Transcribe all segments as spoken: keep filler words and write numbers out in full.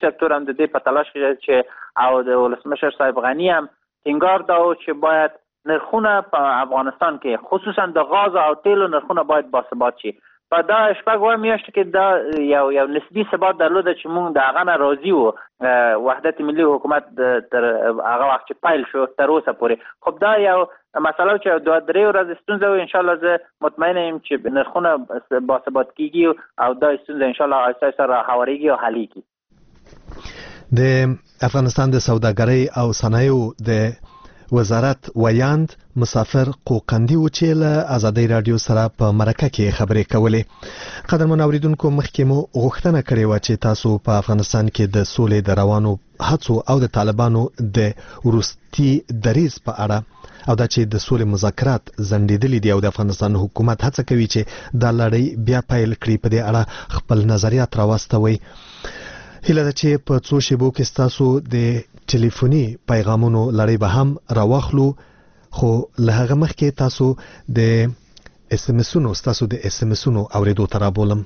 سکتور هم د دې په تلاش کې چې او د ولسمشر صاحب غنی هم ټینګار دا و چې باید نرخونه په افغانستان کې خصوصا د غاز او تیلو نرخونه باید باثبات شي. په دا شپږ اوه میاشتو کې دا یو یو نسبي ثبات درلوده چې موږ د هغه نه راضي وو، وحدت ملي حکومت تر هغه وخت چې پیل شو تر اوسه پورې. خب دا یو مسله چې دوه درې ورځې ستونزه وي، انشاءالله زه مطمئنه یم چې نرخونه باثبات کیږي او دا ستونزه انشاءالله آهسته آهسته راهوارېږي او حلیږي. د افغانستان د سوداګرۍ او صنایعو د وزارت ویاند مسافر قوقندي و چې له ازادي رادیو سره په مرکه کې خبرې کولې. قدرمن اوریدونکو، مخکې مو غوښتنه کړې و چې تاسو په افغانستان کې د سولې د روانو هڅو او د طالبانو د وروستي دریځ په اړه او دا چې د سولې مذاکرات ځنډېدلي دي او د افغانستان حکومت هڅه کوي چې دا لړۍ بیا پیل کړي، په دې اړه خپل نظریات راوستوي. هیله ده چې په څو شیبو کې ستاسو د ټلیفوني پیغامونو لړۍ به هم راواخلو، خو له هغه مخکې تاسو د اس ام اسونو ستاسو د اس ام اسونو اوریدو ته رابولم.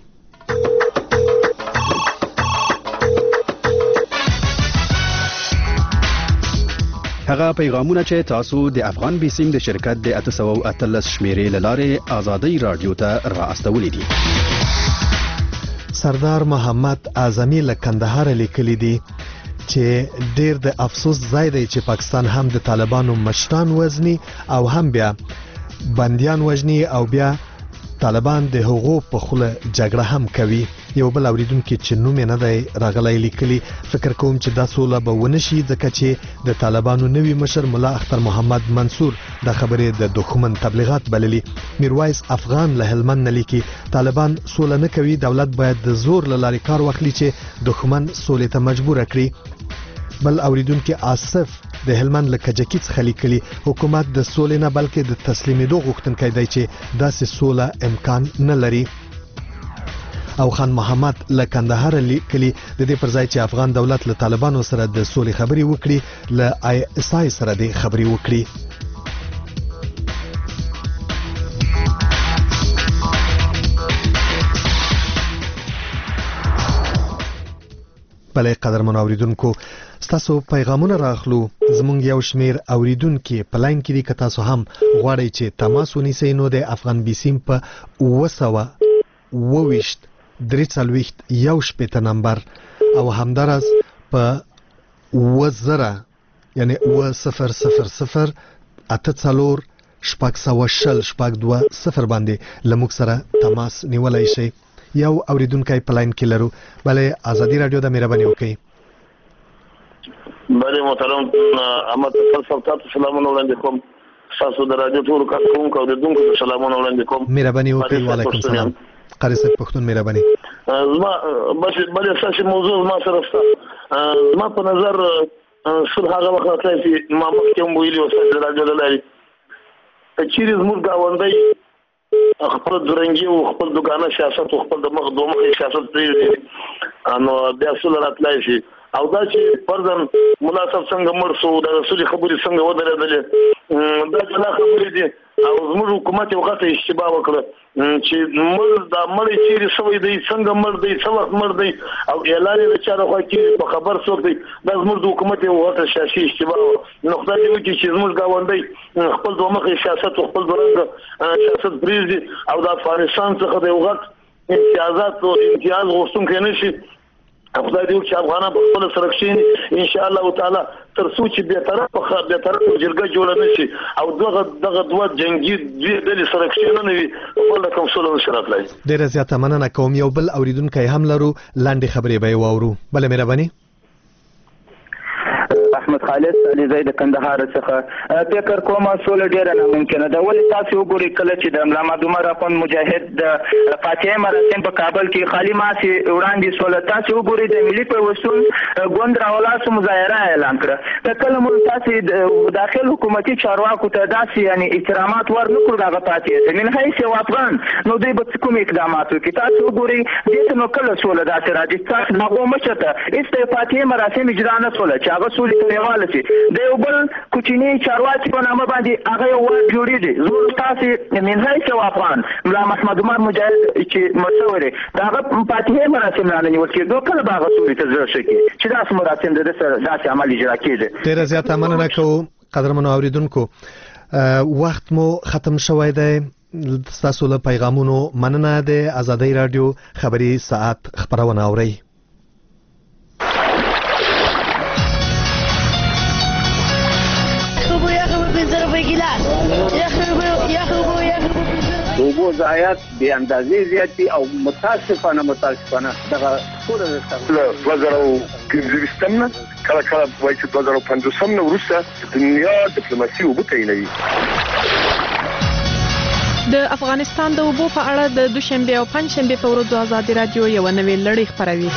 هغه پیغامونه چې تاسو د افغان بیسیم د شرکت د اته سوه اتلس شمیرې له لارې ازادي رادیو ته رااستولي دي. سردار محمد اعظمي له کندهار لیکلي دي چې ډیر د افسوس ځای دی چې پاکستان هم د طالبانو مشران وزني او هم بیا بنديان وژني او بیا طالبان د هغو په خوله جګړه هم کوي. یو بل اوریدونکو چې نوم نه دی راغلی لیکلي، فکر کوم چې دا سوله به ونشي ځکه چې د طالبانو نوی مشر مولا اختر محمد منصور د خبرې د دښمن تبلیغات بللي. میرویس افغان له هلمند نه لیکي طالبان سوله نه کوي، دولت باید د زور له لارې کار واخلي چې دښمن سولې ته مجبور کړي. بل اوریدونکو آصف د هلمند له کجکی څخه لیکلي حکومت د سولې نه بلکې د تسلیمېدو غوښتونکی دی چې داسې سوله امکان نه لري. او خان محمد له کندهار لیکلي د دې پر ځای چې افغان دولت له طالبانو سره د سولې خبرې وکړي له آی اس آی سره د خبرې وکړي. بلې قدرمن اوریدونکو، ستاسو پیغامونه راغلو. زمونږ یو شمیر اوریدونکو په لاین کې دي، که تاسو هم غواړئ چې تماس ونیسئ نو د افغان بیسیم په اوه سوه اوه ویشت درې څلوېښت یو شپېته نمبر او همداراز په اوه زره یعنی اوه صفر صفر صفر اته څلور شپږ سوه شل شپږ دوه صفر باندې له موږ سره تماس نیولی شئ. یو اوریدونکی په لاین کې لرو. بلې ازادي رادیو د مهرباني وکړئ. بله محترم احمد صاحب تاسو سلامونه وړاندې کوم. تاسو د رادیو ټول کارکونکو او اوریدونکو ته سلامونه وړاندې کوم. مهرباني وکړئ. وعلیکم السلام. قاری صاحب پښتون مهرباني. زما بس بلې اساسي موضوع ما سره ستا زما په نظر صلح هغه وخت راځي چې ما مخکې هم ویلي اوس د رادیو له لارې چیرې زموږ ګاونډی خپل درنګي او خپل دوکانه سیاست او خپل د مخ دوه مخې سیاست پرېږدي نو بیا سوله راتلای شي. او دا چې فرضاً ملا صاحب څنګه مړ شو، د رسولي خبرې څنګه ودرېدلې، دا جلا خبرې دي. او زموږ حکومت یو غټه اشتباه وکړه چې مړ دا مړی چیرې شوی دی، څنګه مړ دی، څه وخت مړ دی او اعلان یې د چا لخوا کېږي په خبر څوک دی. دا زموږ د حکومت یو غټه سیاسي اشتباه وه. نو خدای دې وکړي چې زموږ ګاونډی خپل دوه مخې سیاست او خپل دوه سیاست پرېږدي او د افغانستان څخه د یو غټ امتیازات او امتیاز غوښتونکی نه شي. خدای دې وکړي چې افغانان په خپله سره کښېني انشاءالله تعالی تر څو چې بېطرفه بېطرفه جرګه جوړه نه شي او دغه دغه دوه جنګي دوې ډلې سره کښېنه نه وي، خپل رقم سوله نشي راتلی. ډېره زیاته مننه کوم. یو بل اوریدونکی هم لرو، لنډې خبرې به یې واورو. بله مهرباني. احمد خالد علیزی د کندهار څخه فکر کوم سوله ډیره ناممکنه ده. ولې تاسو وګورئ کله چې د ملا محمد عمر اخوند مجاهد د فاتحې مراسم په کابل کې خالي ماسې وړاندې سوله، تاسو وګورئ د ملي پیوستون ګوند راولاړ مظاهره اعلان کړه. کله مو تاسو د داخل حکومتي چارواکو ته داسې یعنی احترامات ور نه کړو دغه فاتحې ته من حیث یو افغان، نو دوی به کوم اقدامات وکړي؟ تاسو وګورئ دې ته نو کله سوله داسې راځي. تاسو هغو مشر ته هېڅ د فاتحې مراسم اجرا نه سوله چې هغه سولې کلیواله شي د یو بل کوچني چارواکي په نامه باندې هغه یو وارډ جوړېږي. زه تاسې من حیث یو افغان ملا محمد عمر مجاهد چې مشور دی د هغه فاتحې مراسم رانه نیول کېدو کله به هغه سولې ته زړه ښه کړي چې داسې مراسم د ده سره داسې عمل اجرا کېږي. ډېره زیاته مننه کوو قدرمنو اورېدونکو، وخت مو ختم شوی دی. ستاسو له پیغامونو مننه. د ازادۍ راډیو خبري ساعت خبرونه اورئ. د اوبو ضایعات بې اندازې زیات دي او متاسفانه متاسفانه دغه ټوله له دوه زره او پنځه نه کله کله وایي چې دوه زره او پنځوس نه وروسته د دنیا ډیپلوماسي اوبه تعینوي. د افغانستان د اوبو په اړه د دوشنبه او پنځشنبه په ورځو ازادي راډیو یو نوې لړۍ خپروي.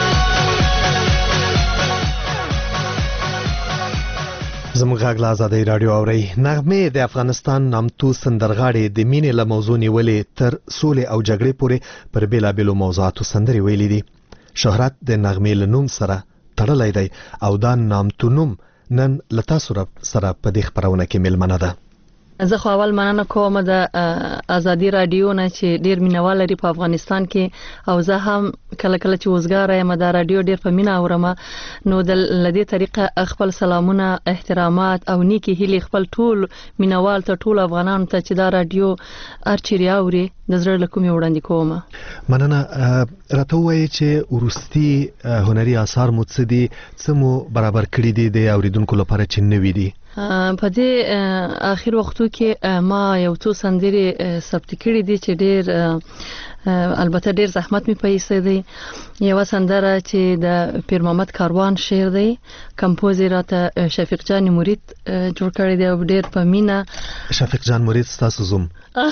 زموږ غږ له ازادۍ راډیو اورئ. نغمې د افغانستان نامتو سندرغاړي د مینې له موضوع نیولې تر سولې او جګړې پورې پر بېلابېلو موضوعاتو سندرې ویلي دي. شهرت د نغمې له نوم سره تړلی دی او دا نامتو نوم نن له تاسو سره په دې خپرونه کې مېلمنه ده. زه خو اول مننه کوم د ازادي رادیو نه چې ډیر مینوال لري په افغانستان کې، او زه هم کله کله چې وزګار یم د رادیو ډیر په مینا اورم، نو د لدې طریقه خپل سلامونه، احترامات او نیکی هیلې خپل ټول مینوال ته، ټول افغانانو ته چې دا رادیو ارچری اوري د زړه له کومې وړاندې کوم. مننه. راته وایي چې ورستي هنري آثار مو څه دي، څه مو برابر کړي دي د اوریدونکو لپاره چې نوي دي؟ په دې اخر وختو کې ما یو څو سندرې ثبت کړې دي چې ډېر البته ډېر زحمت می پیسې دی. یو سندره چې د پیر محمد کاروان شعر دی، کمپوز راته شفیق جان مرید جوړ کړی دی او ډېر په مینا. شفیق جان مرید ستاسو زوم؟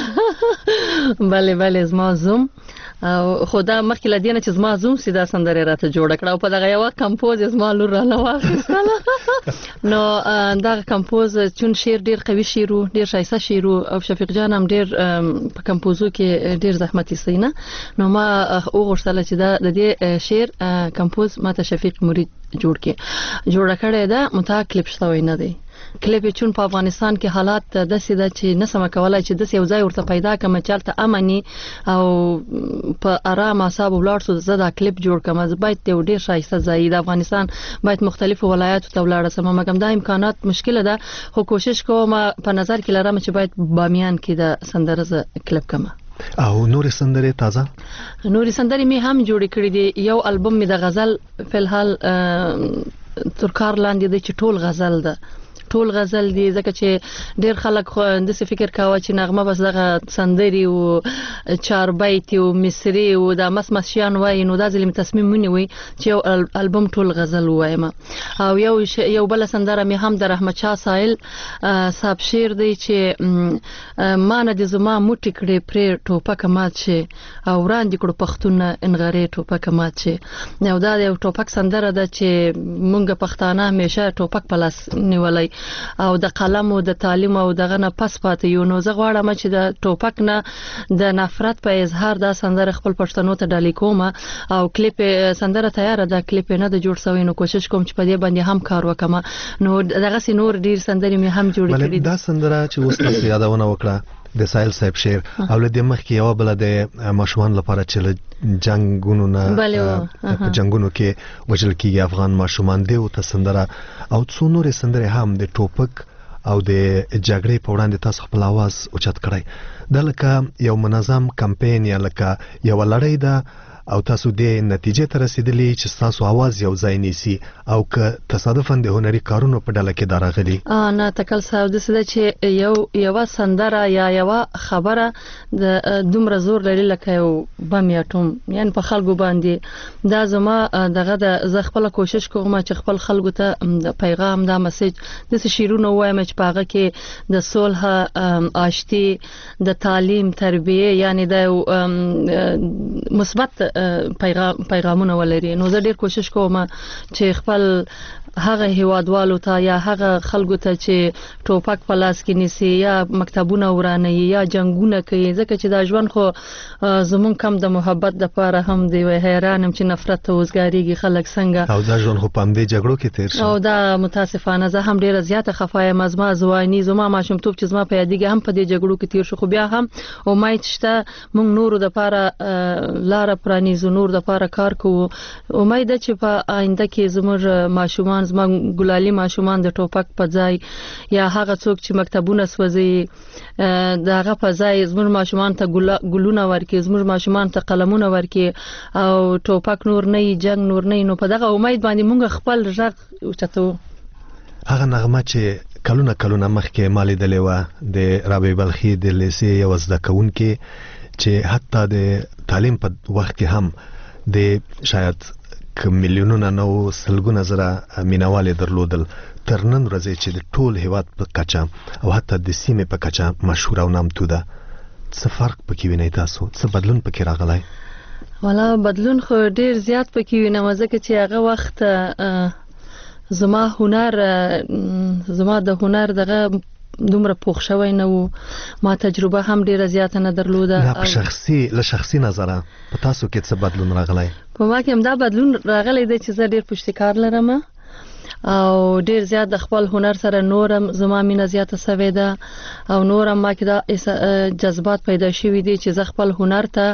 بله بله زما زوم، او خدا مخکې له دې نه چې زما زوم سي دا سندره راته جوړ کړه او په دغه یو کمپوز زما لور را نه واخیستله. نو دا کمپوز چون شعر ډیر قوي شعر و، ډیر شایسته شعر او شفیق جان هم ډیر په کمپوزو کې ډیر زحمت یې نه، نو ما وغوښتل چې دا د دې شعر کمپوز ماته شفیق مرید جوړ کړي. جوړ کړی دا متا کلیپ شوی نه دی. کلیپ چون په افغانستان کې حالات داسې ده چې نسم کولای چې داسې یو ځای ورته پیدا کړم چې چلته امني او په آرام اعصاب ولاړ شو. زه دا کلیپ جوړ کړم، زه باید یو ډیر شایسته ځای د افغانستان باید مختلفو ولایاتو ته ولاړ سم، مګم دا امکانات مشکله ده، خو کوشش کوم په نظر کې لرم چې باید بامیان کې د سندره کلیپ کړم. او نور سندرې تازه نور سندرې می هم جوړ کړې دي. یو البوم می د غزل فلحال تر کار لاندې دی چې ټول غزل ده، ټول غزل دي، ځکه چې ډیر خلک د څه فکر کاوه چې نغمه بس دغه سندري او چار بیت او مصری او د مس مس شیان وای، نو دا ځلې تصمیم ونیوي چې یو البوم ټول غزل وایم. او یو یو بل سندره می هم د رحمت شاه سائل صاحب شعر دی چې مان د زما موټی کړي پر ټوپک مات شي او وړاندې کړو پښتون انغری ټوپک مات شي. نو دا یو ټوپک سندره ده چې مونږ پښتانه همیشه ټوپک پلاس نیولای او د قلم او د تعلیم او دغه نه پس پاتې یو. نو زه غواړم چې د ټوپک نه د نفرت په اظهار دا سندره خپل پښتنو ته ډالۍ کوم او کلیپ سندره تیار ده، کلیپ نه د جوړ شوی، نو کوشش کوم چې په دې باندې هم کار وکم. نو دغه سي نور ډیر سندرې مې هم جوړ کړې. دا سندره چې اوس تاسو یادونه وکړه د سایل صاحب شعر او له دې مخکې یو بل د ماشومان لپاره چې جنگونو نه په جنگونو کې وجل کېږي افغان ماشومان دی او سندره او څو نور سندرې هم د ټوپک او د جګړې په وړاندې تاسو خپل आवाज اوچت کړی. دا لکه یو منظم کمپاین یا لکه یو لړۍ ده او تاسو دې نتیجې ته رسیدلی چې تاسو आवाज یو ځای نیسی او که تصادفاً د هنري کارونو په ډله کې دراغلي؟ ا نه تکل صاحب د څه چې یو یو سندره یا یو خبره د دومره زور لري لکه یو بم یا ټوم، یعنی په خلکو باندې دا زما دغه د ز خپل کوشش کوم چې خپل خلکو ته د پیغام دا میسج د شیرونو وایم چې پاغه کې د صلح، آشتی، د تعلیم، تربیه، یعنی د مثبت پیغام پیغامونه ولري. نو زه ډیر کوشش کوم چې خپل هغه هیوادوالو ته یا هغه خلکو ته چې ټوپک په لاس کې نیسي یا مکتبونه ورانوي یا جنگونه کوي، ځکه چې دا ژوند خو زمون کم د محبت د پاره هم دی. وای حیرانم چې نفرت ته وزګاریږي خلک څنګه، او دا ژوند خو په دې جګړو کې تیر شو. او دا متاسفانه زه هم ډیره زیاته خفایم، از ما ځواني زما ماشومتوب چې زما په یادګي هم په دې جګړو کې تیر شو. خو بیا هم امید شته مونږ نور د پاره لار پرانیزو، نور د پاره کار کوو. امید چې په آینده کې زموږ ماشومان، زما ګلالي ماشومان د ټوپک په ځای یا هغه څوک چې مکتبونه سوځي داغه په ځای زموږ ماشومان ته ګلونه ورکړي، زموږ ماشومان ته قلمونه ورکړي او ټوپک نور نه، جنگ نور نه. نو په دغه امید باندې مونږ خپل غږ اوچتو. هغه نغمه چې کلونه کلونه مخکې مالې دلې و د رابعه بلخي د لیسې یو زده کوونکې چې حتی د تعلیم په وخت کې هم د شاید ک میلیونونه نو سلګونه زره مینوال درلودل، تر نن ورځې چې د ټول هیواد په کچه او حتی د سیمې په کچه مشهور او نامتو ده. څه فرق پکې وینئ تاسو؟ څه بدلون پکې راغلی؟ والا بدلون خو ډیر زیات پکې وینم، ځکه چې هغه وخت زما هنر زما د هنر دغه دومره پوښ شوی نه و، ما تجربه هم ډیره زیاته نه درلوده. نه په شخصي له شخصي نظره په تاسو کې څه بدلون راغلی؟ په ما کې هم دا بدلون راغلی دی چې زه ډیر پشتکار لرم او ډیر زیات د خپل هنر سره نورم زما مینه زیاته سوې ده او نورم ما کې دا جذبات پیدا شوي دي چې زه خپل هنر ته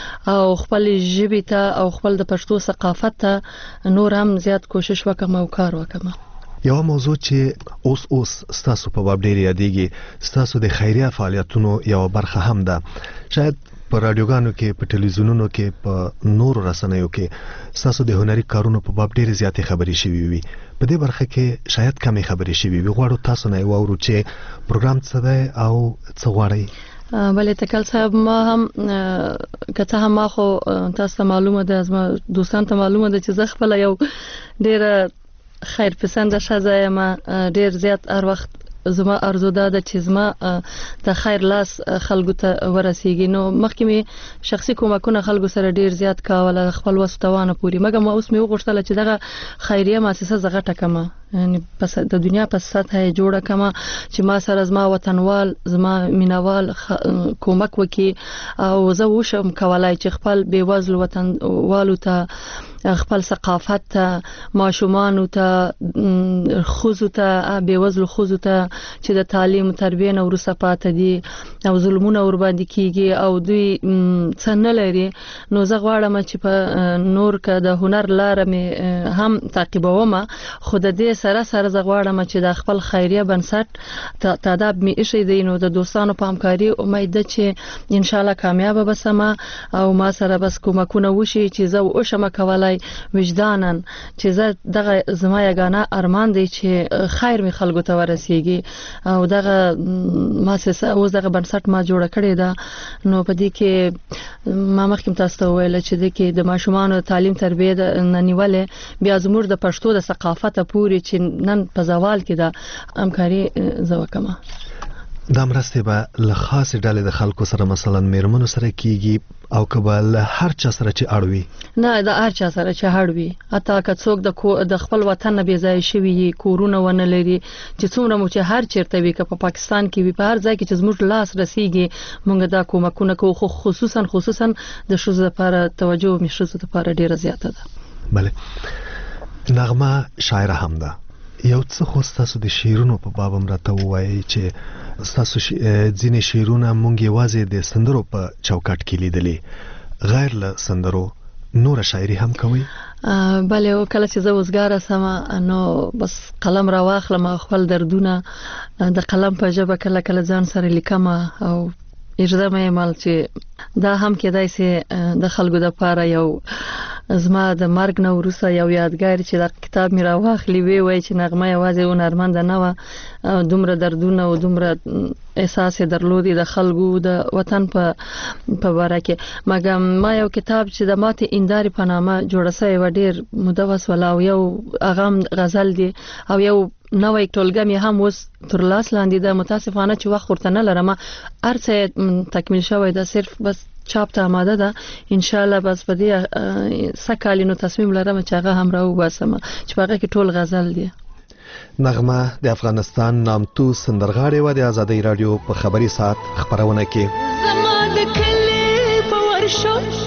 او خپل ژبې ته او خپل د پښتو ثقافت ته نورم زیات کوشش وکم او کار وکم. یو موضوع چې اوس اوس ستاسو په باب ډیر یادېږي، ستاسو د خیریه فعالیتونو یو برخه هم ده. شاید په رادیوګانو کې، په ټلویزیونونو کې، په نورو رسنیو کې ستاسو د هنري کارونو په باب ډیر زیاتې خبرې شوي وي. په دې برخه کې شاید کمې خبرې شوي وي. غواړو تاسو نه واورو چې پروګرام څه دی او څه غواړئ. بله تکل صاحب، ما هم کته هم ما خو تاسو ته معلومه ده، زما دوستان ته معلومه ده چې زه خپل یو ډیر خیر پسنده ښځه یم. ډیر زیات هر وخت زما ارزو ده چې زما د خیر لاس خلکو ته ورسیږي. نو مخکې می شخصي کومکونه خلکو سره ډیر زیات کاوله خپل وسوتوانه پوری، مګر ما اوس می وغوښتل چې دغه خیریه مؤسسه زغه ټکمه، یعنی پس د دنیا په سطح جوړه کما چې ما سره زما وطنوال، زما مینوال کومک وکي او زه وشم کولای چې خپل بیوزل وطنوالو ته، خپل ثقافت ته، ماشومان ته، خوځو ته، بیوزل خوځو ته چې د تعلیم تربیه نه ورسره پاتې دي او ظلمونه ور باندې کیږي او دوی څه نه لري. نو زه غواړم چې په نور کې د هنر لار مې هم تعقیبوم، خو د دې سره سره زه غواړم چې د خپل خیریه بنسټ تعداد مې ایښی دی. نو د دوستانو په همکاري امید ده چې ان شاء الله کامیاب بسم او ما سره بس کومکونه وشي چې زه وشم کولای وجدانن چې زه دغه زما یگانه ارمان دی چې خیر می خلکو ته ورسیږي او دغه مؤسسه اوس دغه بنسټ ما جوړ کړی ده. نو په دې کې ما مخکې تاسو ته ویل چې د کې د ماشومان تعلیم تربیه نه نیولې بیا زموږ د پښتو د ثقافت پورې چې نن په زوال کې د همکاري زوکمه. دا مرسته به له خاص ډلې د خلکو سره مثلا میرمنو سره کیږي او کبل هر چا سره چې اړوي؟ نه، دا هر چا سره چې اړوي، حتی که څوک د د خپل وطن نه بیځای شوی کورونه ونه لري، چې څومره مو چې هر چیرته وي، که په پاکستان کې وي، په هر ځای کې چې زموږ لاس رسیږي مونږ دا کومکونه کوو. خو خصوصا خصوصا د ښځو لپاره توجه مې ښځو لپاره ډیره زیاته ده. بله، نغمه شاعره هم ده. یو څه خو تاسو د شعرونو په باب هم راته ووایي چې تاسو ځینې شعرونه مونږ یوازې د سندرو په چوکاټ کې لیدلې، غیر له سندرو نور شاعري هم کوي؟ بله، او کله چې زه وزګاره سم نو بس قلم را واخلم، خپل دردونه د قلم په ژبه کله کله ځان سره لیکم او اجازه مې مال چې دا هم کېدای سي د خلکو د پاره یو زما د مرګ نه وروسته یو یادګار چې د کتاب مې راواخلي وی وای چې نغمه یوازې هنرمند نه و، دومره دردونه او دومره احساس درلودي د خلکو د وطن په په باره کې. مګر ما یو کتاب چې د ماته انداري په نامه جوړ شوی و، ډیر مدوس ولا او یو اغام غزل دی او یو نوې ټولګه مې هم اوس تر لاس لاندې ده. متاسفانه چې وخت ورته نه لرم. ارڅه تکمیل شوی ده، صرف بس چاپ ته آماده ده. ان شاء الله بس په دې سکالینو تصمیم لرم چې هغه هم راو باسم چې هغه کې ټول غزل دی. نغمه د افغانستان نامتو سندرغاړې و د ازادۍ رادیو په خبري ساعت خبرونه کې. زما د کلی په ورشو